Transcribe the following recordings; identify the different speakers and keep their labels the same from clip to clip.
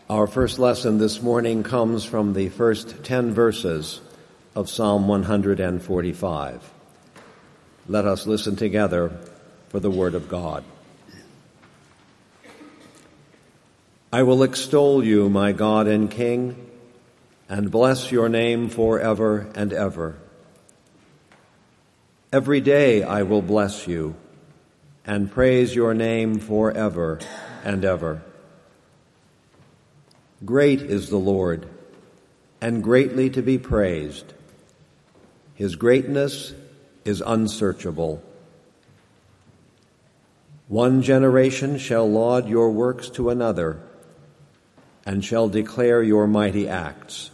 Speaker 1: Our first lesson this morning comes from the first 10 verses of Psalm 145. Let us listen together for the word of God. I will extol you, my God and King, and bless your name forever and ever. Every day I will bless you and praise your name forever and ever. Great is the Lord, and greatly to be praised. His greatness is unsearchable. One generation shall laud your works to another, and shall declare your mighty acts.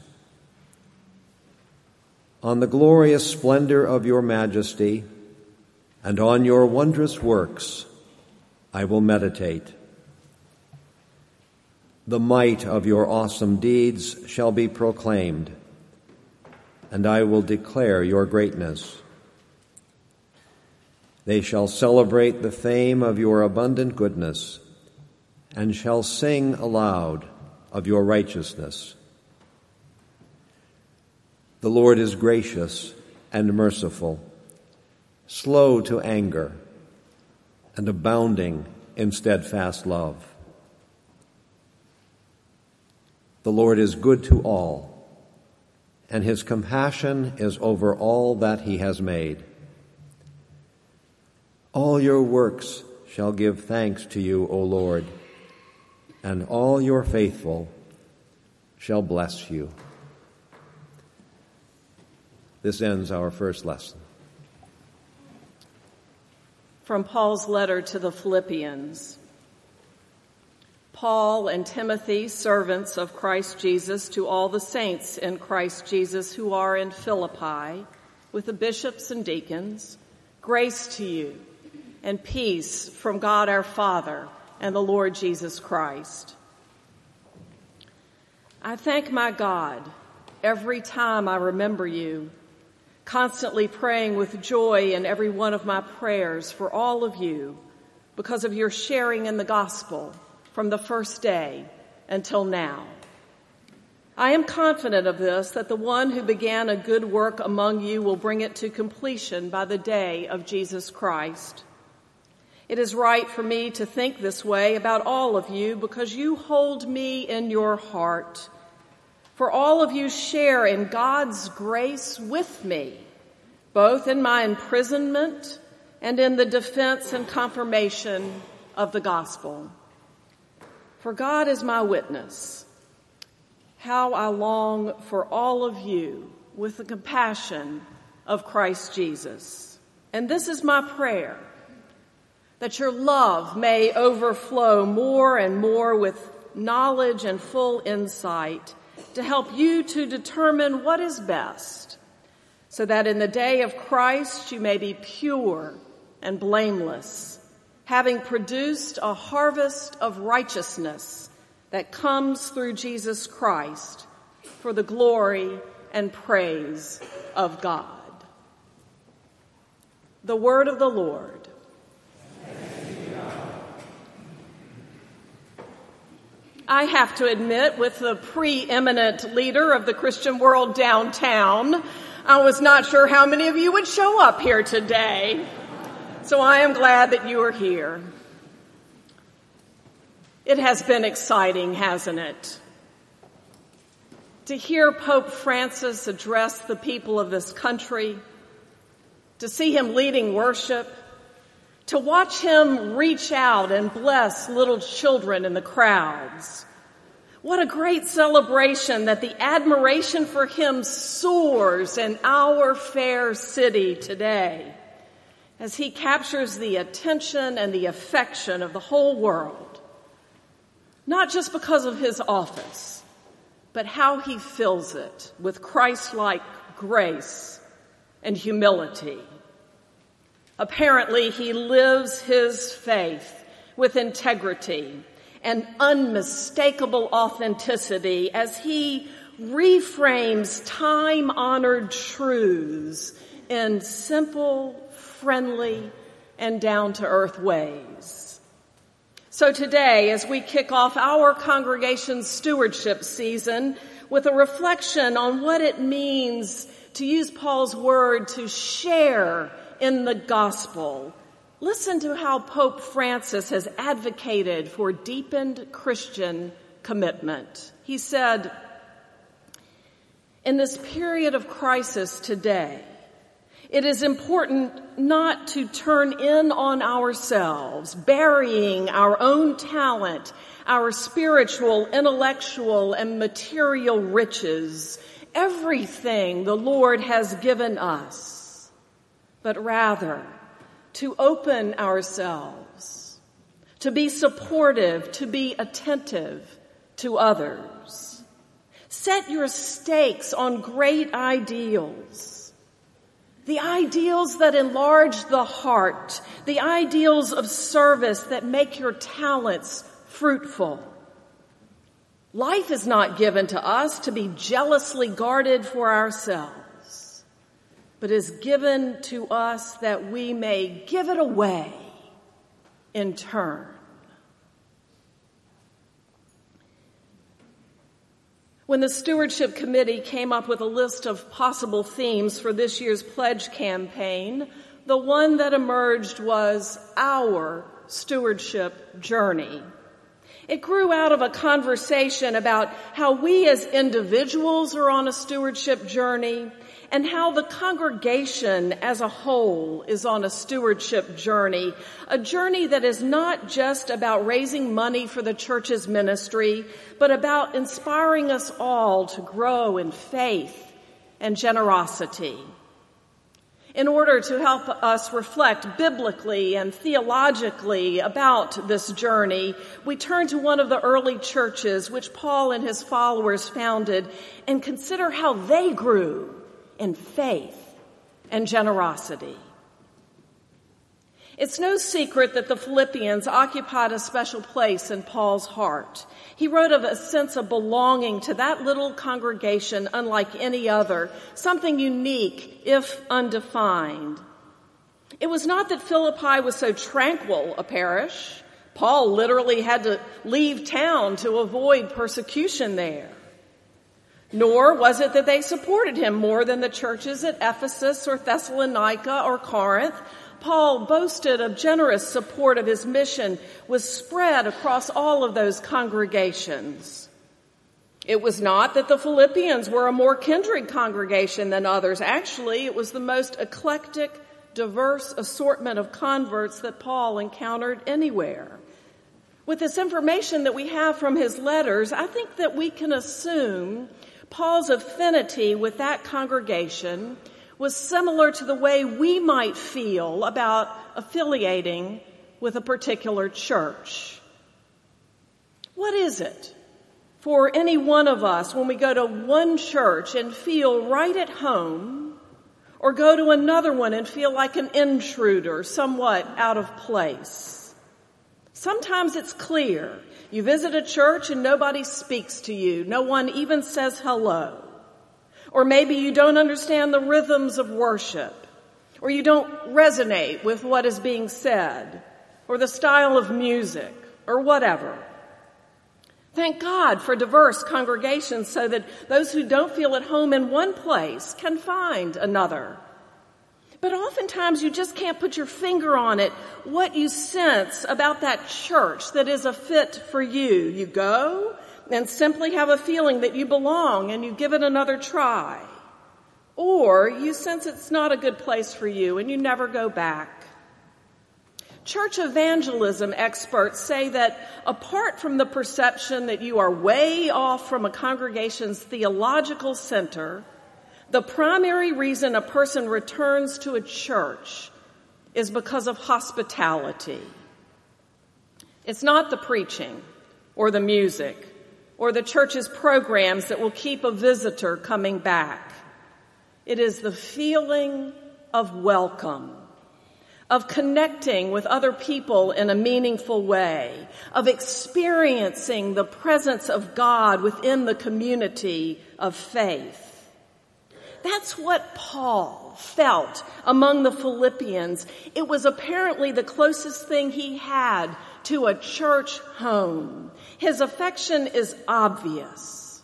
Speaker 1: On the glorious splendor of your majesty, and on your wondrous works, I will meditate. The might of your awesome deeds shall be proclaimed, and I will declare your greatness. They shall celebrate the fame of your abundant goodness, and shall sing aloud of your righteousness. The Lord is gracious and merciful, slow to anger, and abounding in steadfast love. The Lord is good to all, and his compassion is over all that he has made. All your works shall give thanks to you, O Lord, and all your faithful shall bless you. This ends our first lesson.
Speaker 2: From Paul's letter to the Philippians. Paul and Timothy, servants of Christ Jesus, to all the saints in Christ Jesus who are in Philippi, with the bishops and deacons, grace to you and peace from God our Father and the Lord Jesus Christ. I thank my God every time I remember you, constantly praying with joy in every one of my prayers for all of you because of your sharing in the gospel from the first day until now. I am confident of this, that the one who began a good work among you will bring it to completion by the day of Jesus Christ. It is right for me to think this way about all of you because you hold me in your heart. For all of you share in God's grace with me, both in my imprisonment and in the defense and confirmation of the gospel. For God is my witness, how I long for all of you with the compassion of Christ Jesus. And this is my prayer, that your love may overflow more and more with knowledge and full insight to help you to determine what is best, so that in the day of Christ you may be pure and blameless, having produced a harvest of righteousness that comes through Jesus Christ for the glory and praise of God. The word of the Lord. I have to admit, with the preeminent leader of the Christian world downtown, I was not sure how many of you would show up here today. So I am glad that you are here. It has been exciting, hasn't it? To hear Pope Francis address the people of this country, to see him leading worship, to watch him reach out and bless little children in the crowds. What a great celebration that the admiration for him soars in our fair city today, as he captures the attention and the affection of the whole world, not just because of his office, but how he fills it with Christ-like grace and humility. Apparently, he lives his faith with integrity and unmistakable authenticity as he reframes time-honored truths in simple, friendly, and down-to-earth ways. So today, as we kick off our congregation's stewardship season with a reflection on what it means to use Paul's word to share in the gospel, listen to how Pope Francis has advocated for deepened Christian commitment. He said, "In this period of crisis today, it is important not to turn in on ourselves, burying our own talent, our spiritual, intellectual, and material riches, everything the Lord has given us, but rather to open ourselves, to be supportive, to be attentive to others. Set your stakes on great ideals, the ideals that enlarge the heart, the ideals of service that make your talents fruitful. Life is not given to us to be jealously guarded for ourselves, but is given to us that we may give it away in turn." When the Stewardship Committee came up with a list of possible themes for this year's pledge campaign, the one that emerged was our stewardship journey. It grew out of a conversation about how we as individuals are on a stewardship journey and how the congregation as a whole is on a stewardship journey, a journey that is not just about raising money for the church's ministry, but about inspiring us all to grow in faith and generosity. In order to help us reflect biblically and theologically about this journey, we turn to one of the early churches which Paul and his followers founded and consider how they grew in faith and generosity. It's no secret that the Philippians occupied a special place in Paul's heart. He wrote of a sense of belonging to that little congregation unlike any other, something unique if undefined. It was not that Philippi was so tranquil a parish. Paul literally had to leave town to avoid persecution there. Nor was it that they supported him more than the churches at Ephesus or Thessalonica or Corinth. Paul boasted of generous support of his mission was spread across all of those congregations. It was not that the Philippians were a more kindred congregation than others. Actually, it was the most eclectic, diverse assortment of converts that Paul encountered anywhere. With this information that we have from his letters, I think that we can assume Paul's affinity with that congregation was similar to the way we might feel about affiliating with a particular church. What is it for any one of us when we go to one church and feel right at home, or go to another one and feel like an intruder, somewhat out of place? Sometimes it's clear. You visit a church and nobody speaks to you. No one even says hello. Or maybe you don't understand the rhythms of worship, or you don't resonate with what is being said, or the style of music, or whatever. Thank God for diverse congregations so that those who don't feel at home in one place can find another. But oftentimes you just can't put your finger on it, what you sense about that church that is a fit for you. You go and simply have a feeling that you belong and you give it another try. Or you sense it's not a good place for you and you never go back. Church evangelism experts say that apart from the perception that you are way off from a congregation's theological center, the primary reason a person returns to a church is because of hospitality. It's not the preaching or the music or the church's programs that will keep a visitor coming back. It is the feeling of welcome, of connecting with other people in a meaningful way, of experiencing the presence of God within the community of faith. That's what Paul felt among the Philippians. It was apparently the closest thing he had to a church home. His affection is obvious.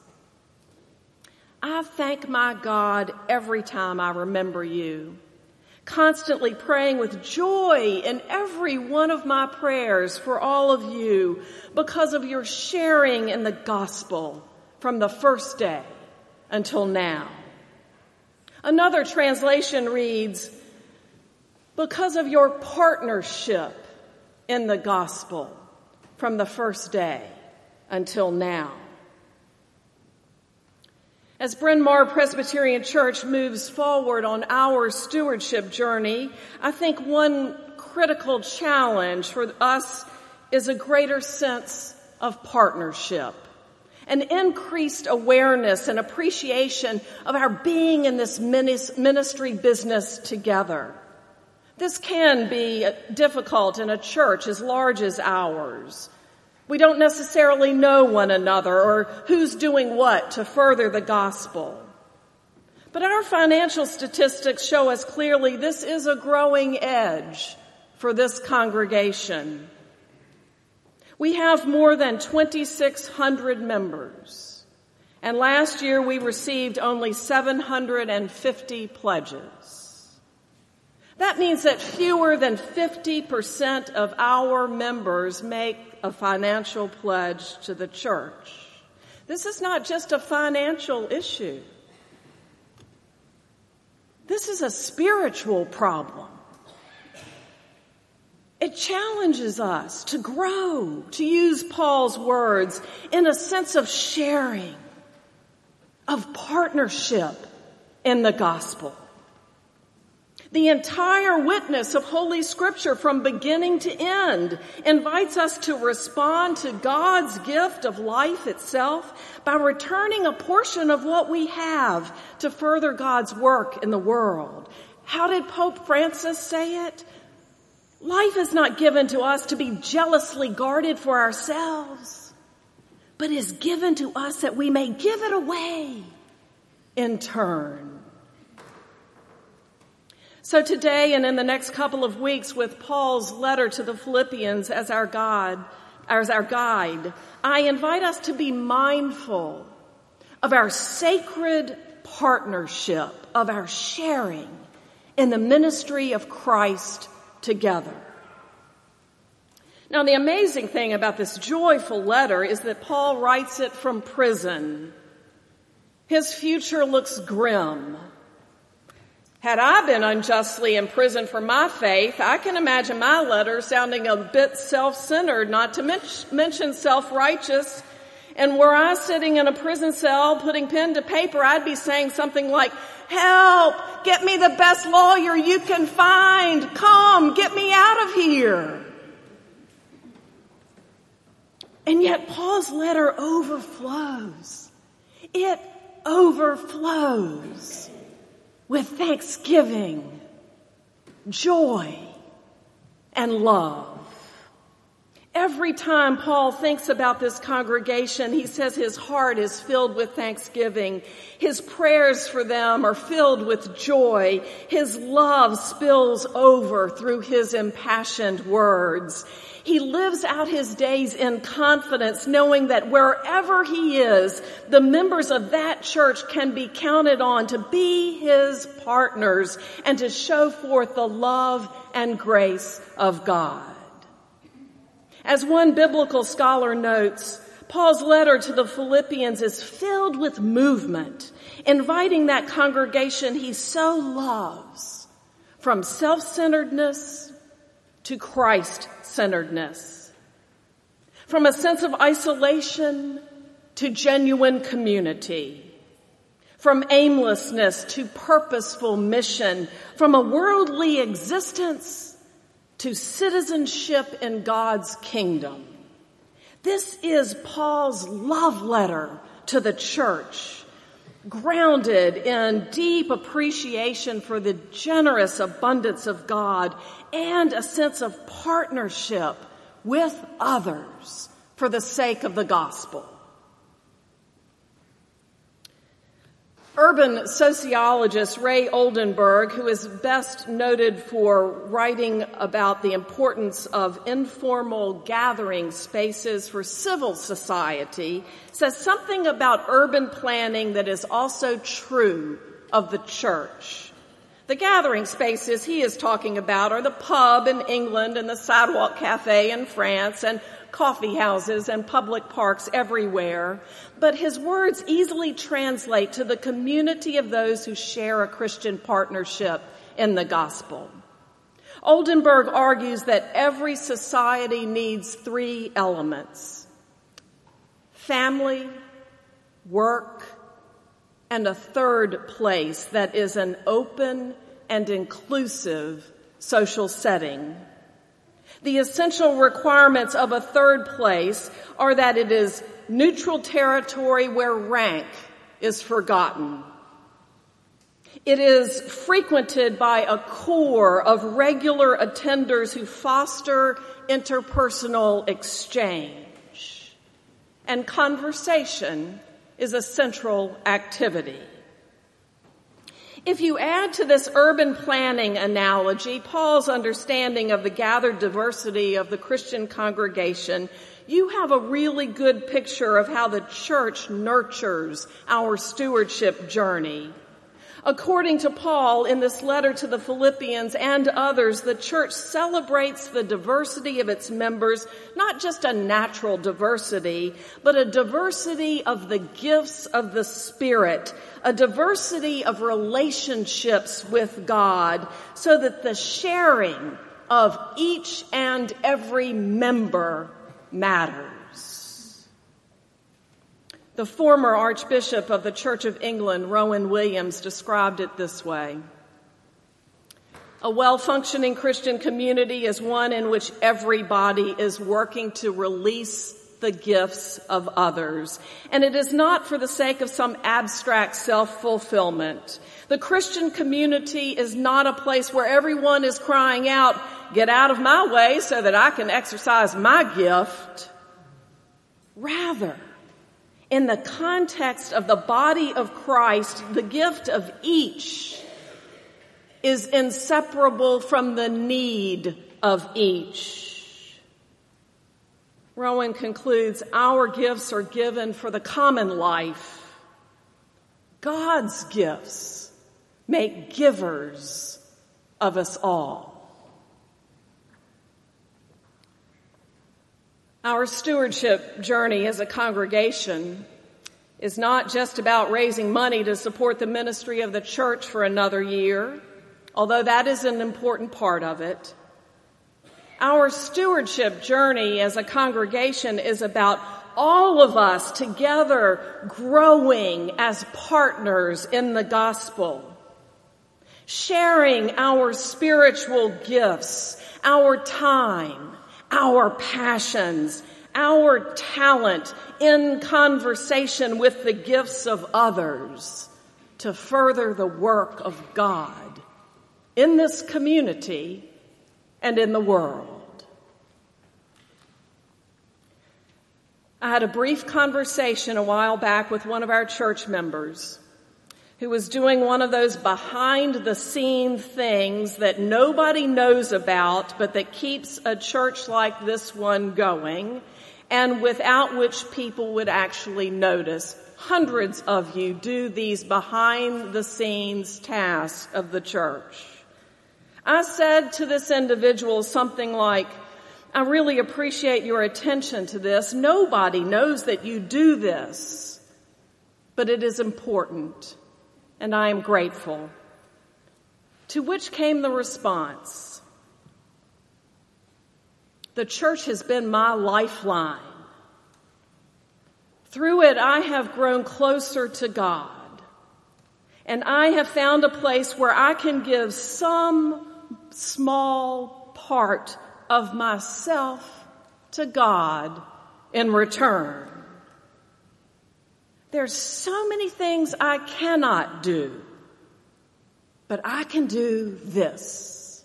Speaker 2: I thank my God every time I remember you, constantly praying with joy in every one of my prayers for all of you because of your sharing in the gospel from the first day until now. Another translation reads, because of your partnership in the gospel from the first day until now. As Bryn Mawr Presbyterian Church moves forward on our stewardship journey, I think one critical challenge for us is a greater sense of partnership, an increased awareness and appreciation of our being in this ministry business together. This can be difficult in a church as large as ours. We don't necessarily know one another or who's doing what to further the gospel. But our financial statistics show us clearly this is a growing edge for this congregation. We have more than 2,600 members, and last year we received only 750 pledges. That means that fewer than 50% of our members make a financial pledge to the church. This is not just a financial issue. This is a spiritual problem. It challenges us to grow, to use Paul's words, in a sense of sharing, of partnership in the gospel. The entire witness of Holy Scripture from beginning to end invites us to respond to God's gift of life itself by returning a portion of what we have to further God's work in the world. How did Pope Francis say it? Life is not given to us to be jealously guarded for ourselves, but is given to us that we may give it away in turn. So today and in the next couple of weeks, with Paul's letter to the Philippians as our guide, I invite us to be mindful of our sacred partnership, of our sharing in the ministry of Christ together. Now, the amazing thing about this joyful letter is that Paul writes it from prison. His future looks grim. Had I been unjustly imprisoned for my faith, I can imagine my letter sounding a bit self-centered, not to mention self-righteous. And were I sitting in a prison cell putting pen to paper, I'd be saying something like, "Help! Get me the best lawyer you can find! Come, get me out of here!" And yet Paul's letter overflows. It overflows with thanksgiving, joy, and love. Every time Paul thinks about this congregation, he says his heart is filled with thanksgiving. His prayers for them are filled with joy. His love spills over through his impassioned words. He lives out his days in confidence, knowing that wherever he is, the members of that church can be counted on to be his partners and to show forth the love and grace of God. As one biblical scholar notes, Paul's letter to the Philippians is filled with movement, inviting that congregation he so loves from self-centeredness to Christ-centeredness, from a sense of isolation to genuine community, from aimlessness to purposeful mission, from a worldly existence to citizenship in God's kingdom. This is Paul's love letter to the church, grounded in deep appreciation for the generous abundance of God and a sense of partnership with others for the sake of the gospel. Urban sociologist Ray Oldenburg, who is best noted for writing about the importance of informal gathering spaces for civil society, says something about urban planning that is also true of the church. The gathering spaces he is talking about are the pub in England and the sidewalk cafe in France and coffee houses and public parks everywhere. But his words easily translate to the community of those who share a Christian partnership in the gospel. Oldenburg argues that every society needs three elements: family, work, and a third place that is an open and inclusive social setting. The essential requirements of a third place are that it is neutral territory where rank is forgotten. It is frequented by a core of regular attenders who foster interpersonal exchange. And conversation is a central activity. If you add to this urban planning analogy Paul's understanding of the gathered diversity of the Christian congregation, you have a really good picture of how the church nurtures our stewardship journey. According to Paul in this letter to the Philippians and others, the church celebrates the diversity of its members, not just a natural diversity, but a diversity of the gifts of the Spirit, a diversity of relationships with God, so that the sharing of each and every member matters. The former Archbishop of the Church of England, Rowan Williams, described it this way: a well-functioning Christian community is one in which everybody is working to release the gifts of others. And it is not for the sake of some abstract self-fulfillment. The Christian community is not a place where everyone is crying out, "Get out of my way so that I can exercise my gift." Rather, in the context of the body of Christ, the gift of each is inseparable from the need of each. Rowan concludes, our gifts are given for the common life. God's gifts make givers of us all. Our stewardship journey as a congregation is not just about raising money to support the ministry of the church for another year, although that is an important part of it. Our stewardship journey as a congregation is about all of us together growing as partners in the gospel, sharing our spiritual gifts, our time, our passions, our talent in conversation with the gifts of others to further the work of God in this community and in the world. I had a brief conversation a while back with one of our church members who was doing one of those behind-the-scene things that nobody knows about, but that keeps a church like this one going, and without which people would actually notice. Hundreds of you do these behind-the-scenes tasks of the church. I said to this individual something like, "I really appreciate your attention to this. Nobody knows that you do this, but it is important. And I am grateful." To which came the response, "The church has been my lifeline. Through it, I have grown closer to God, and I have found a place where I can give some small part of myself to God in return. There's so many things I cannot do, but I can do this."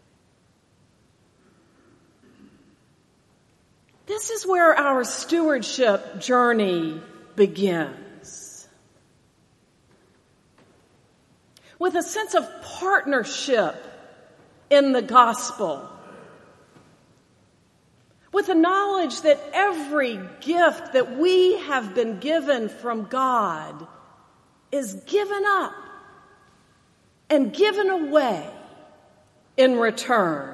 Speaker 2: This is where our stewardship journey begins. with a sense of partnership in the gospel, with the knowledge that every gift that we have been given from God is given up and given away in return.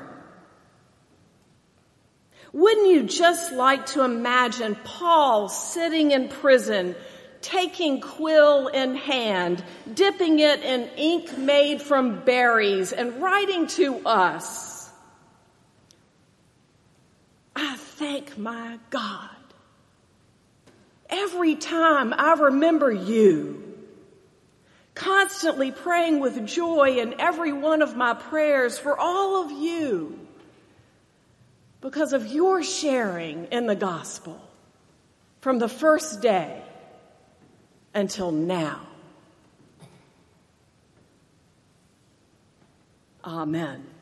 Speaker 2: Wouldn't you just like to imagine Paul sitting in prison, taking quill in hand, dipping it in ink made from berries, and writing to us, "I thank my God every time I remember you, constantly praying with joy in every one of my prayers for all of you, because of your sharing in the gospel from the first day until now." Amen.